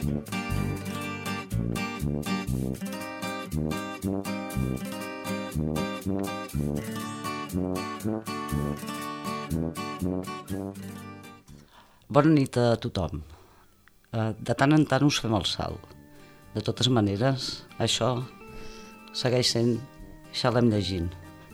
Bona nit a tothom. De tant en tant us fem el salt. De totes maneres, això segueix sent Xalem llegint.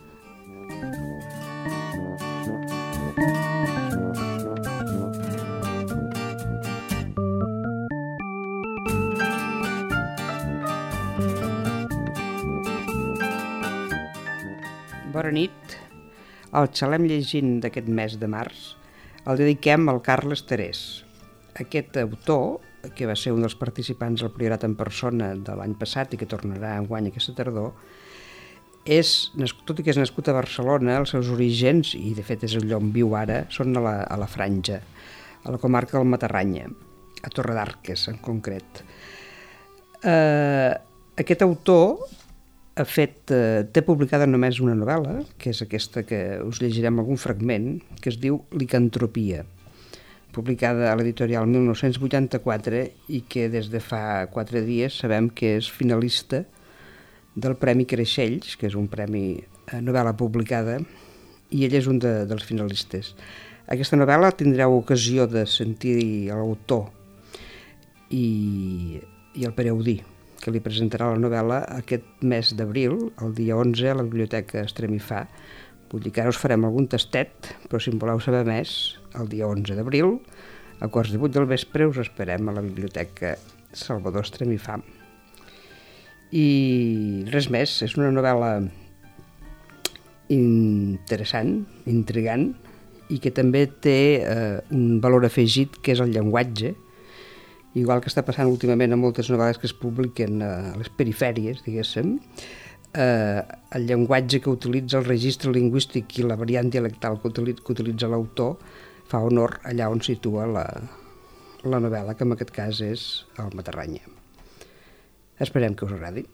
Bona nit. El Xalem llegint d'aquest mes de març el dediquem al Carles Terès. Aquest autor, que va ser un dels participants al Priorat en persona de l'any passat i que tornarà enguany aquesta tardor, tot i que és nascut a Barcelona, els seus orígens, i de fet és allò on viu ara, són a la Franja, a la comarca del Matarranya, a Torredarques en concret. Aquest autor té publicada només una novel·la, que és aquesta que us llegirem algun fragment, que es diu Licantropia, publicada a l'editorial 1984 i que des de fa 4 dies sabem que és finalista del Premi Creixells, que és un premi novel·la publicada, i ell és un dels finalistes. Aquesta novel·la tindreu ocasió de sentir l'autor i el Pereudí, que li presentarà la novel·la aquest mes d'abril, el dia 11, a la Biblioteca Estremifà. Vull dir que ara us farem algun tastet, però si en voleu saber més, el dia 11 d'abril, a 7:15 del vespre, us esperem a la Biblioteca Salvador Estremifà. I res més, és una novel·la interessant, intrigant, i que també té un valor afegit, que és el llenguatge, igual que està passant últimament a moltes novel·les que es publiquen a les perifèries, diguéssim, el llenguatge que utilitza el registre lingüístic i la variant dialectal que utilitza l'autor fa honor allà on situa la novel·la, que en aquest cas és el Matarranya. Esperem que us agradi.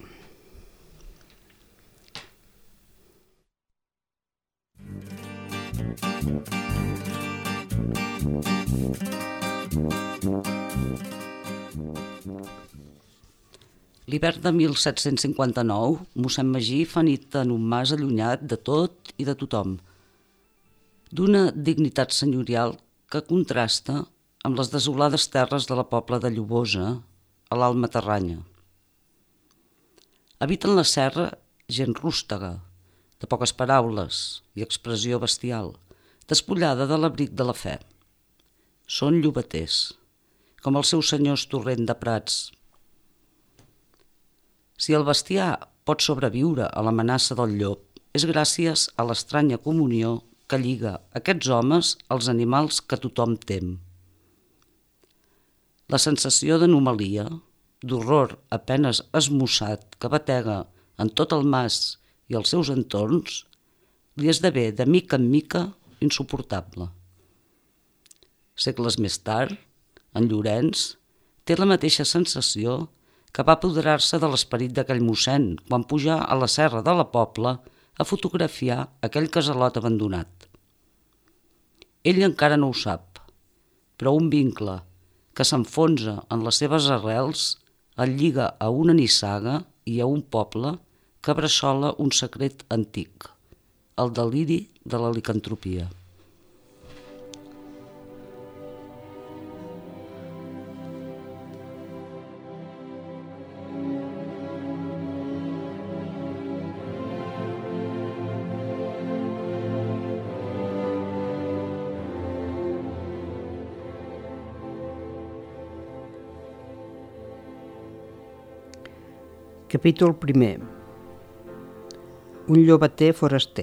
L'hivern de 1759, mossèn Magí fa nit en un mas allunyat de tot i de tothom, d'una dignitat senyorial que contrasta amb les desolades terres de la Pobla de Llobosa, a l'Alt Matarranya. Habiten la serra gent rústega, de poques paraules i expressió bestial, despullada de l'abric de la fe. Són llobaters, com els seus senyors Torrent de Prats. Si el bestiar pot sobreviure a l'amenaça del llop, és gràcies a l'estranya comunió que lliga aquests homes als animals que tothom tem. La sensació d'anomalia, d'horror apenes esmussat que batega en tot el mas i els seus entorns, li esdevé de mica en mica insuportable. Segles més tard, en Llorenç té la mateixa sensació que va apoderar-se de l'esperit d'aquell mossèn quan pujà a la serra de la Pobla a fotografiar aquell casalot abandonat. Ell encara no ho sap, però un vincle que s'enfonsa en les seves arrels el lliga a una nissaga i a un poble que bressola un secret antic, el deliri de la licantropia. Capítol 1. Un llobater foraster.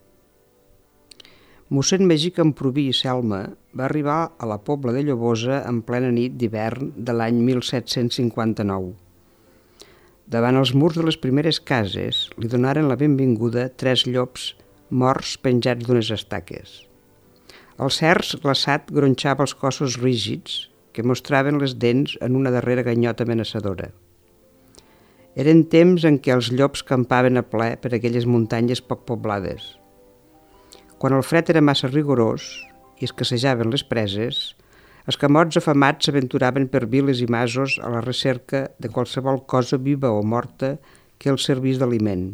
Mossèn Magí Camprubí i Selma va arribar a la Pobla de Llobosa en plena nit d'hivern de l'any 1759. Davant els murs de les primeres cases li donaren la benvinguda 3 llops morts penjats d'unes estaques. El cerç glaçat gronxava els cossos rígids que mostraven les dents en una darrera ganyota amenaçadora. Eren temps en què els llops campaven a ple per aquelles muntanyes poc poblades. Quan el fred era massa rigorós i escassejaven les preses, Els camots afamats s'aventuraven per viles i masos a la recerca de qualsevol cosa viva o morta que els servís d'aliment.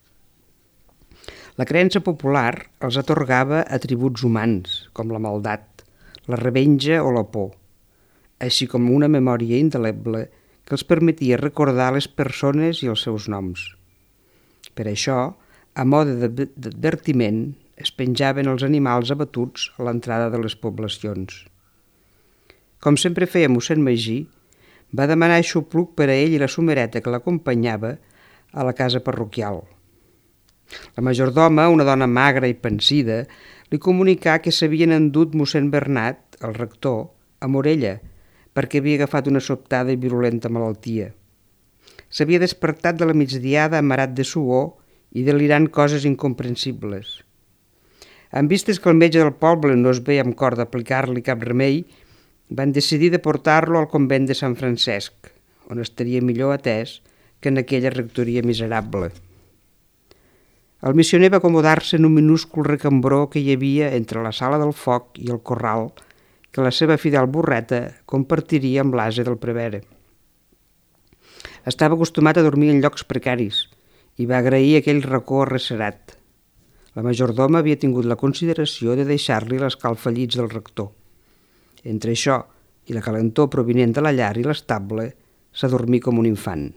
La creença popular els atorgava atributs humans, com la maldat, la revenja o la por, així com una memòria indeleble que els permetia recordar les persones i els seus noms. Per això, a mode d'advertiment, es penjaven els animals abatuts a l'entrada de les poblacions. Com sempre feia mossèn Magí, va demanar aixopluc per a ell i la somereta que l'acompanyava a la casa parroquial. La majordoma, una dona magra i pansida, li comunicà que s'havien endut mossèn Bernat, el rector, a Morella, perquè havia agafat una sobtada i virulenta malaltia. S'havia despertat de la migdiada amarat de suor i delirant coses incomprensibles. En vistes que el metge del poble no es veia amb cor d'aplicar-li cap remei, van decidir de portar-lo al convent de Sant Francesc, on estaria millor atès que en aquella rectoria miserable. El missioner va acomodar-se en un minúscul recambró que hi havia entre la sala del foc i el corral que la seva fidel burreta compartiria amb l'ase del prevere. Estava acostumat a dormir en llocs precaris i va agrair aquell racó arrecerat. La majordoma havia tingut la consideració de deixar-li l'escalfallits del rector. Entre això i la calentor provinent de la llar i l'estable, s'adormí com un infant.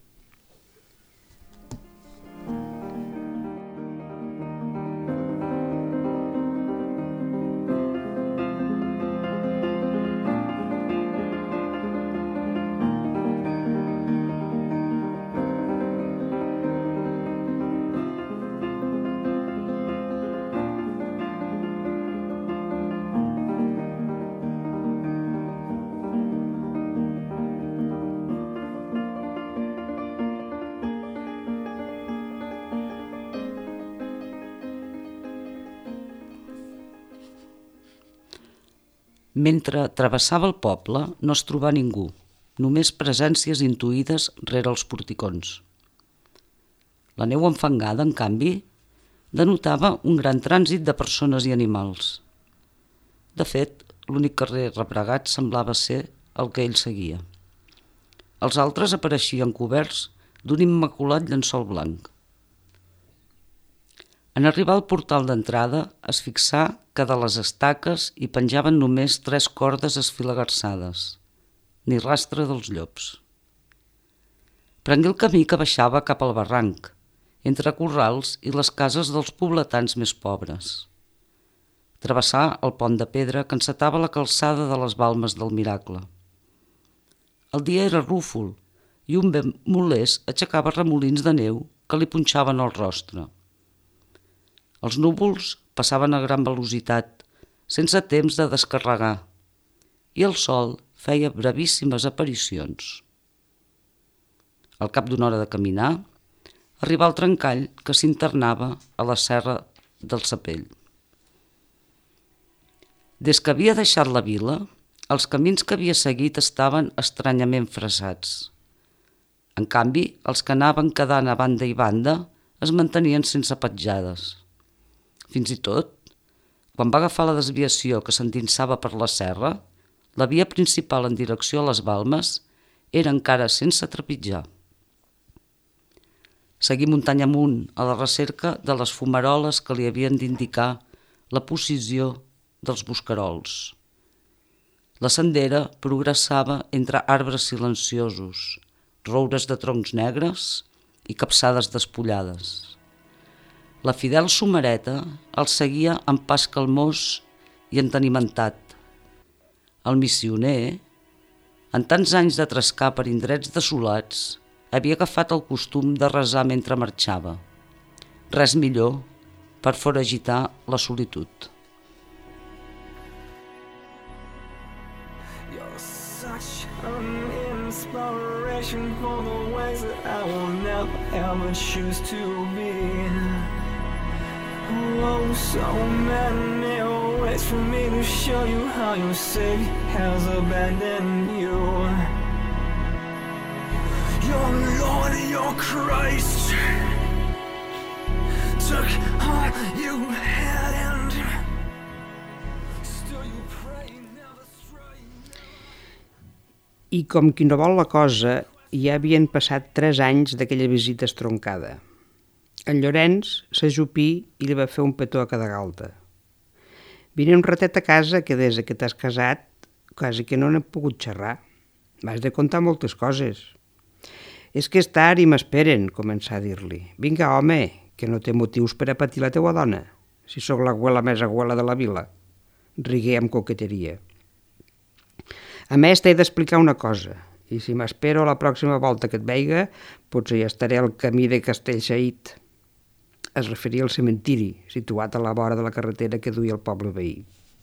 Mentre travessava el poble no es trobà ningú, només presències intuïdes rere els porticons. La neu enfangada, en canvi, denotava un gran trànsit de persones i animals. De fet, l'únic carrer rebregat semblava ser el que ell seguia. Els altres apareixien coberts d'un immaculat llençol blanc. En arribar al portal d'entrada es fixà que de les estaques hi penjaven només 3 cordes esfilagarçades, ni rastre dels llops. Prengué el camí que baixava cap al barranc, entre corrals i les cases dels pobletans més pobres. Travessà el pont de pedra que encetava la calçada de les Balmes del Miracle. El dia era rúfol i un vent molest aixecava remolins de neu que li punxaven el rostre. Els núvols passaven a gran velocitat, sense temps de descarregar, i el sol feia brevíssimes aparicions. Al cap d'una hora de caminar, arribà al trencall que s'internava a la serra del Sapell. Des que havia deixat la vila, els camins que havia seguit estaven estranyament fressats. En canvi, els que anaven quedant a banda i banda es mantenien sense petjades. Fins i tot, quan va agafar la desviació que s'endinsava per la serra, la via principal en direcció a les Balmes era encara sense trepitjar. Seguí muntanya amunt a la recerca de les fumaroles que li havien d'indicar la posició dels bosquerols. La sendera progressava entre arbres silenciosos, roures de troncs negres i capçades despullades. La fidel somereta el seguia amb pas calmós i entenimentat. El missioner, en tants anys de trescar per indrets desolats, havia agafat el costum de resar mentre marxava. Res millor per foragitar la solitud. You're such an inspiration for the ways that I will never ever choose to be. Oh, so many ways for me to show you how your Savior has abandoned you. Your Lord, your Christ took all you had and still you pray, never stray. I com qui no vol la cosa, ja havien passat 3 anys d'aquella visita estroncada. En Llorenç s'ajupí i li va fer un petó a cada galta. Vine un ratet a casa que des que t'has casat quasi que no n'he pogut xerrar. M'has de contar moltes coses. És que és tard i m'esperen, començà a dir-li. Vinga, home, que no té motius per a patir la teua dona, si sóc l'abuela més abuela de la vila. Rigué amb coqueteria. A més, t'he d'explicar una cosa, i si m'espero la pròxima volta que et veiga, potser ja estaré al camí de Castellxait. Es referia al cementiri, situat a la vora de la carretera que duia al poble veí.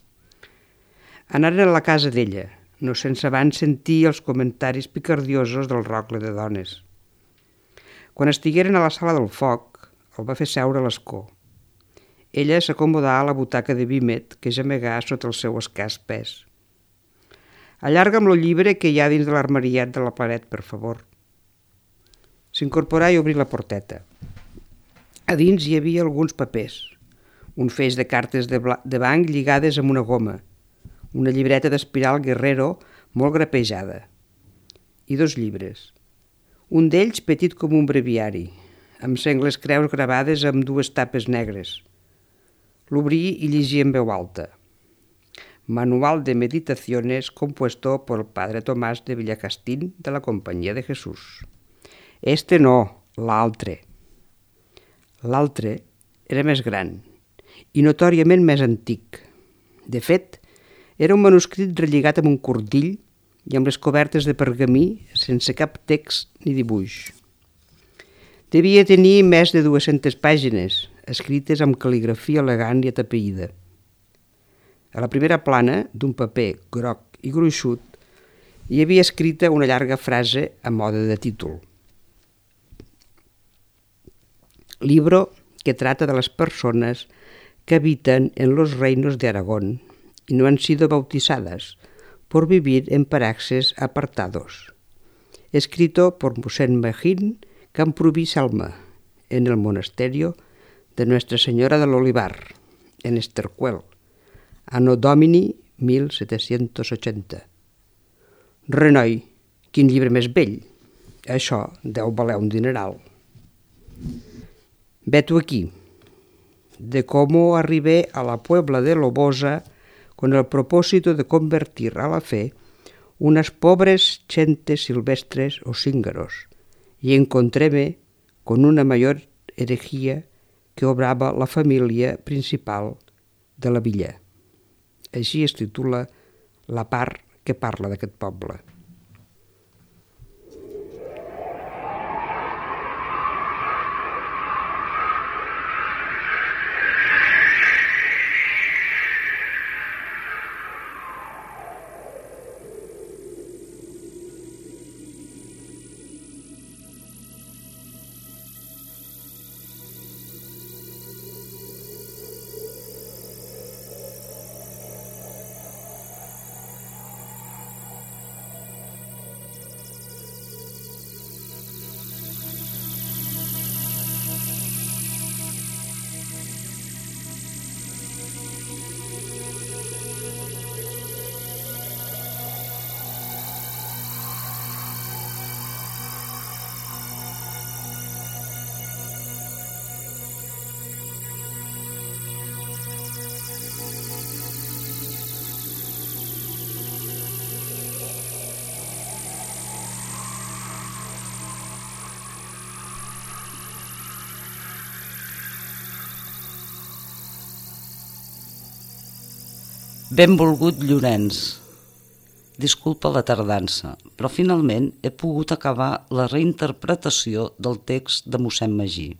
Anaren a la casa d'ella, no sense abans sentir els comentaris picardiosos del rocle de dones. Quan estigueren a la sala del foc, el va fer seure a l'escó. Ella s'acomodà a la butaca de vímet que gemegà sota el seu escàs pes. Allarga'm el llibre que hi ha dins de l'armariat de la paret, per favor. S'incorporà i obrí la porteta. A dins hi havia alguns papers, un feix de cartes de banc lligades amb una goma, una llibreta d'espiral Guerrero molt grapejada i 2 llibres. Un d'ells petit com un breviari, amb sengles creus gravades amb 2 tapes negres. L'obrí i llegia en veu alta. Manual de meditaciones compuesto por el padre Tomás de Villacastín de la Compañía de Jesús. Este no, l'altre. L'altre era més gran i notòriament més antic. De fet, era un manuscrit relligat amb un cordill i amb les cobertes de pergamí sense cap text ni dibuix. Devia tenir més de 200 pàgines, escrites amb cal·ligrafia elegant i atapeïda. A la primera plana, d'un paper groc i gruixut, hi havia escrita una llarga frase a mode de títol. Libro que trata de las personas que habitan en los reinos de Aragón y no han sido bautizadas por vivir en parajes apartados. Escrito por Mosén Magín Camprubí Salma en el monasterio de Nuestra Senyora de l'Olivar, en Estercuel, Anno Domini 1780. Renoi, quin llibre més vell! Això deu valer un dineral. Veto aquí, de cómo arribé a la Puebla de Lobosa con el propósito de convertir a la fe unas pobres gentes silvestres o cíngaros, y encontréme con una mayor herejía que obrava la família principal de la villa. Així es titula la part que parla d'aquest poble. Benvolgut Llorenç, disculpa la tardança, però finalment he pogut acabar la reinterpretació del text de mossèn Magí.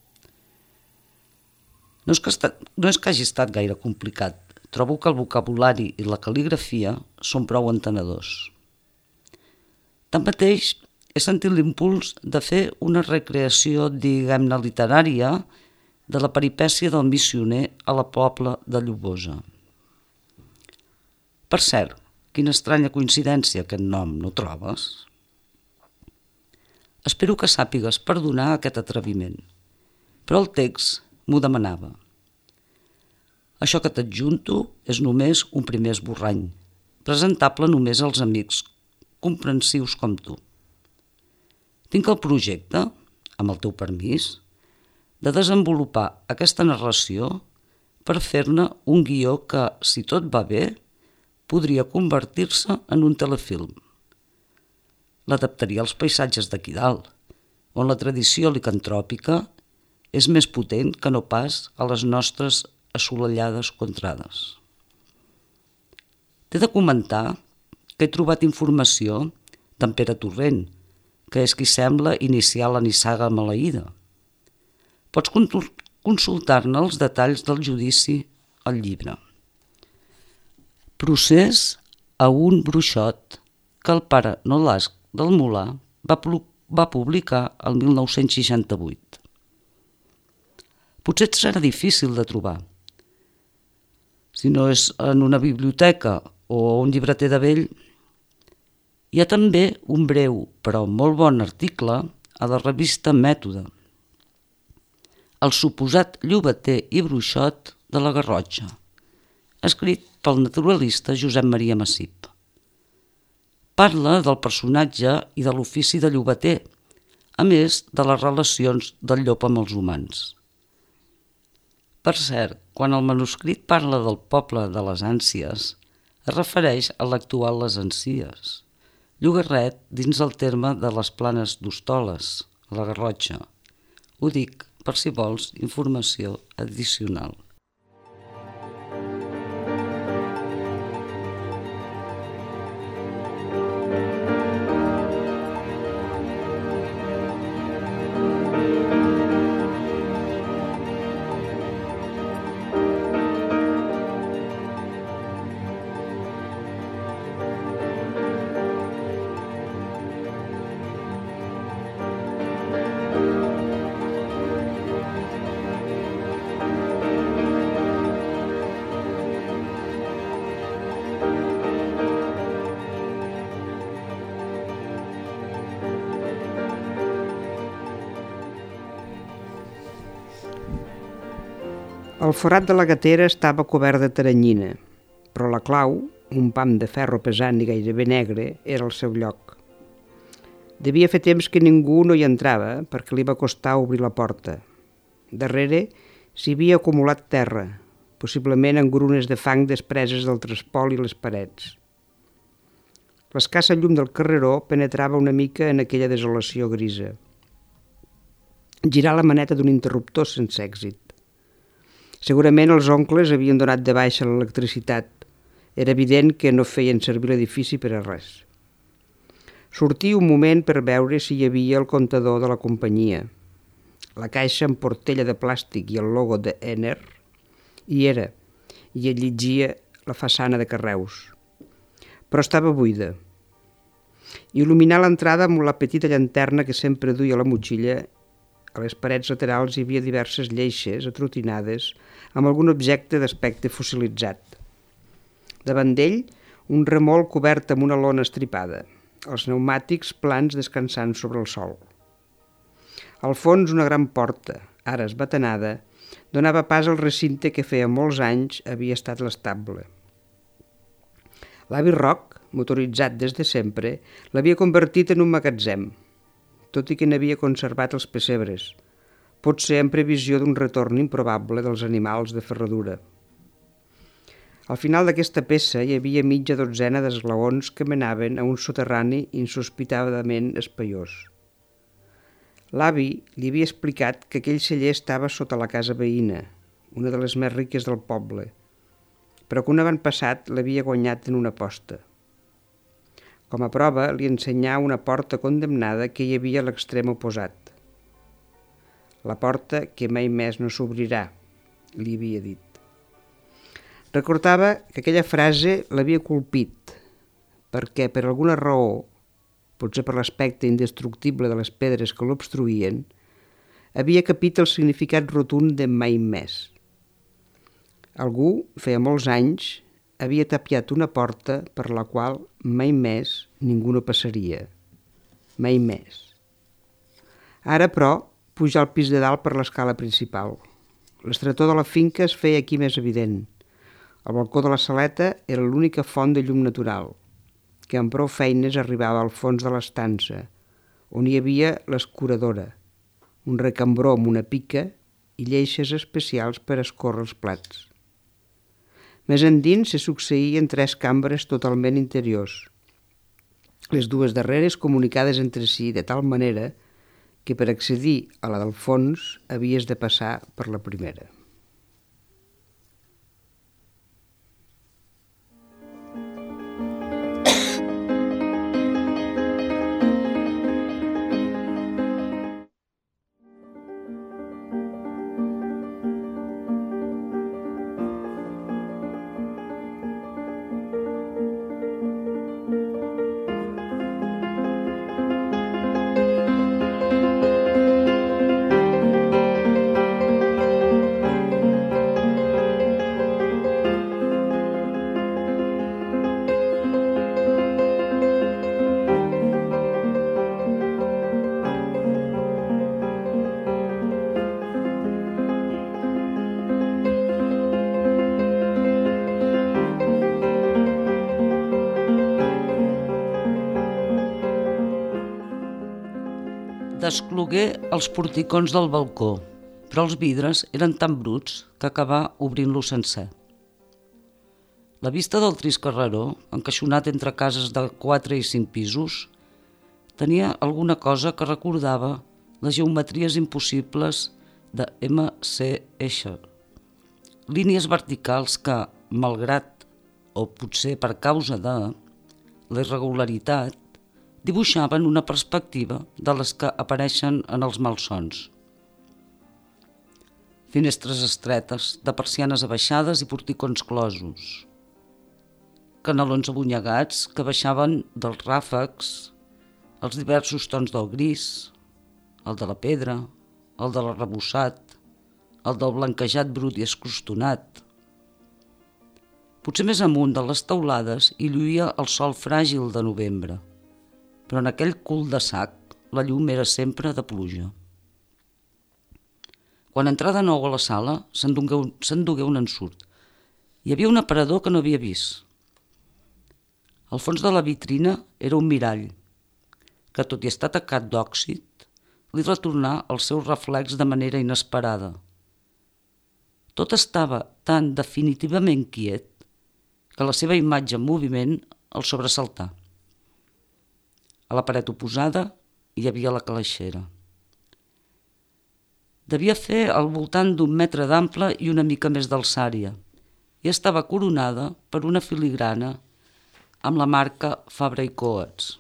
No és que hagi estat gaire complicat. Trobo que el vocabulari i la cal·ligrafia són prou entenedors. Tanmateix, he sentit l'impuls de fer una recreació, diguem-ne, literària de la peripècia del missioner a la Pobla de Llobosa. Per cert, quina estranya coincidència aquest nom, no trobes? Espero que sàpigues perdonar aquest atreviment, però el text m'ho demanava. Això que t'adjunto és només un primer esborrany, presentable només als amics comprensius com tu. Tinc el projecte, amb el teu permís, de desenvolupar aquesta narració per fer-ne un guió que, si tot va bé, podria convertir-se en un telefilm. L'adaptaria als paisatges d'aquí dalt, on la tradició licantròpica és més potent que no pas a les nostres assolellades contrades. T'he de comentar que he trobat informació d'en Pere Torrent, que és qui sembla iniciar la nissaga maleïda. Pots consultar-ne els detalls del judici al llibre. Procés a un bruixot que el pare Nolasc del Molar va publicar el 1968. Potser et serà difícil de trobar. Si no és en una biblioteca o un llibreter de vell, hi ha també un breu però molt bon article a la revista Mètode, El suposat llobater i bruixot de la Garrotxa, escrit pel naturalista Josep Maria Massip. Parla del personatge i de l'ofici de llobater, a més de les relacions del llop amb els humans. Per cert, quan el manuscrit parla del poble de les Ànsies, es refereix a l'actual Les Ansies, llogarret dins el terme de les Planes d'Hostoles, a la Garrotxa. Ho dic per si vols informació addicional. El forat de la gatera estava cobert de teranyina, però la clau, un pam de ferro pesant i gairebé negre, era al seu lloc. Devia fer temps que ningú no hi entrava perquè li va costar obrir la porta. Darrere s'hi havia acumulat terra, possiblement engrunes de fang despreses del trespol i les parets. L'escassa llum del carreró penetrava una mica en aquella desolació grisa. Girar la maneta d'un interruptor sense èxit. Segurament els oncles havien donat de baixa l'electricitat. Era evident que no feien servir l'edifici per a res. Sortí un moment per veure si hi havia el comptador de la companyia. La caixa amb portella de plàstic i el logo de Ener hi era, i et llegia la façana de carreus. Però estava buida. Il·luminar l'entrada amb la petita llanterna que sempre duia a la motxilla. A les parets laterals hi havia diverses lleixes atrotinades amb algun objecte d'aspecte fossilitzat. Davant d'ell, un remolc cobert amb una lona estripada, els pneumàtics plans descansant sobre el sol. Al fons, una gran porta, ara esbatanada, donava pas al recinte que feia molts anys havia estat l'estable. L'avi Roc, motoritzat des de sempre, l'havia convertit en un magatzem, tot i que n'havia conservat els pessebres, potser en previsió d'un retorn improbable dels animals de ferradura. Al final d'aquesta peça hi havia mitja dotzena d'esglaons que menaven a un soterrani insospitadament espaiós. L'avi li havia explicat que aquell celler estava sota la casa veïna, una de les més riques del poble, però que un avantpassat l'havia guanyat en una aposta. Com a prova, li ensenyà una porta condemnada que hi havia a l'extrem oposat. La porta que mai més no s'obrirà, li havia dit. Recordava que aquella frase l'havia colpit, perquè per alguna raó, potser per l'aspecte indestructible de les pedres que l'obstruïen, havia capit el significat rotund de mai més. Algú, feia molts anys, havia tapiat una porta per la qual mai més ningú no passaria. Mai més. Ara, però, pujar al pis de dalt per l'escala principal. L'estretor de la finca es feia aquí més evident. El balcó de la saleta era l'única font de llum natural. que amb prou feines arribava al fons de l'estança, on hi havia l'escuradora, un recambró amb una pica i lleixes especials per escórrer els plats. Més endins se succeïen 3 cambres totalment interiors, les 2 darreres comunicades entre si de tal manera que per accedir a la del fons havies de passar per la primera. Desclogué els porticons del balcó, però els vidres eren tan bruts que acabà obrint-lo sencer. La vista del trist carreró, encaixonat entre cases de 4 i 5 pisos, tenia alguna cosa que recordava les geometries impossibles de M.C. Escher. Línies verticals que, malgrat, o potser per causa de, la irregularitat, dibuixaven una perspectiva de les que apareixen en els malsons. Finestres estretes, de persianes abaixades i porticons closos. Canalons abunyegats que baixaven dels ràfecs, els diversos tons del gris, el de la pedra, el de l'arrebossat, el del blanquejat brut i escrostonat. Potser més amunt de les teulades hi lluïa el sol fràgil de novembre, però en aquell cul de sac la llum era sempre de pluja. Quan entrà de nou a la sala, s'endugué un ensurt. Hi havia un aparador que no havia vist. Al fons de la vitrina era un mirall, que tot i estar tacat d'òxid, li retornà el seu reflex de manera inesperada. Tot estava tan definitivament quiet que la seva imatge en moviment el sobresaltà. A la paret oposada hi havia la calaixera. Devia fer al voltant d'1 metre d'ample i una mica més d'alçària i estava coronada per una filigrana amb la marca Fabra i Coats.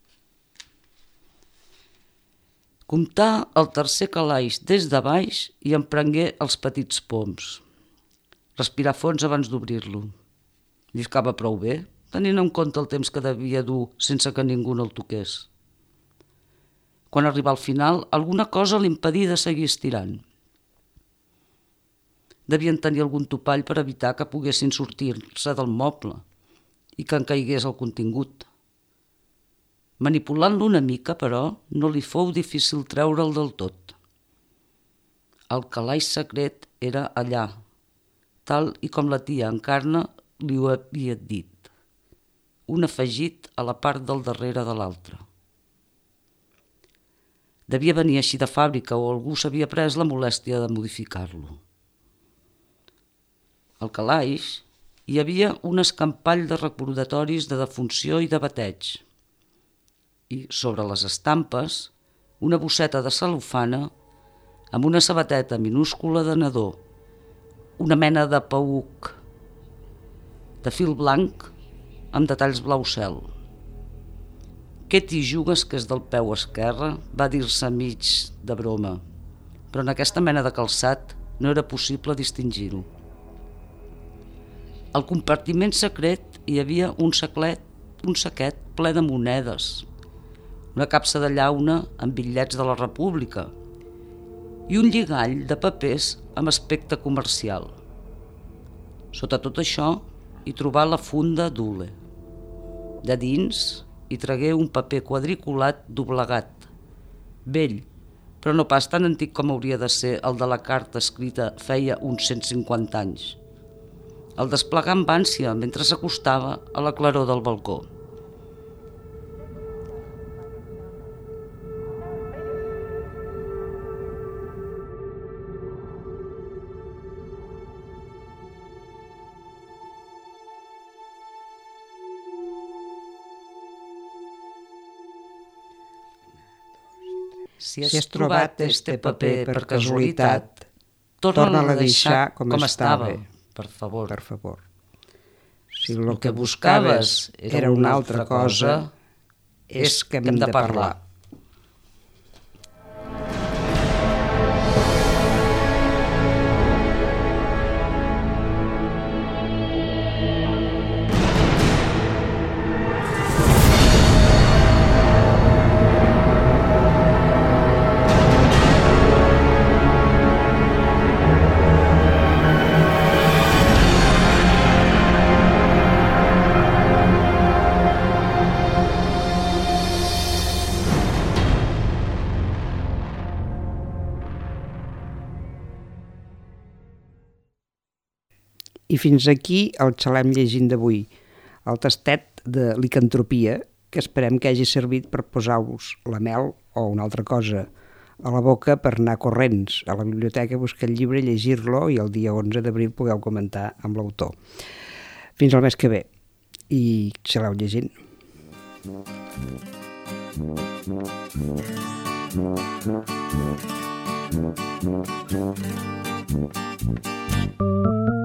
Comptà el tercer calaix des de baix i emprengué els petits poms. Respirar fons abans d'obrir-lo. Lliscava prou bé, tenint en compte el temps que devia dur sense que ningú no el toqués. Quan arribà al final, alguna cosa l'impedí de seguir estirant. Devien tenir algun topall per evitar que poguessin sortir-se del moble i que en caigués el contingut. Manipulant-lo una mica, però, no li fou difícil treure'l del tot. El calaix secret era allà, tal i com la tia Encarna li ho havia dit. Un afegit a la part del darrere de l'altre. Devia venir així de fàbrica o algú s'havia pres la molèstia de modificar-lo. Al calaix hi havia un escampall de recordatoris de defunció i de bateig i, sobre les estampes, una bosseta de cel·lofana amb una sabateta minúscula de nadó, una mena de paüc de fil blanc amb detalls blau cel. «Què t'hi jugues que és del peu esquerre?» va dir-se mig de broma, però en aquesta mena de calçat no era possible distingir-ho. Al compartiment secret hi havia un saquet ple de monedes, una capsa de llauna amb bitllets de la República i un lligall de papers amb aspecte comercial. Sota tot això hi trobà la funda d'hule. De dins hi tragué un paper quadriculat doblegat, vell, però no pas tan antic com hauria de ser el de la carta escrita feia uns 150 anys. El desplegà amb ànsia mentre s'acostava a la claror del balcó. Si has trobat este paper per casualitat, torna-lo a deixar com estava, per favor. Per favor. Si El que buscaves era una altra cosa, és que hem de parlar. I fins aquí el xalem llegint d'avui, el tastet de licantropia, que esperem que hagi servit per posar-vos la mel o una altra cosa a la boca per anar corrents a la biblioteca, buscar el llibre, llegir-lo i el dia 11 d'abril pugueu comentar amb l'autor. Fins al mes que ve i xaleu llegint. Thank you.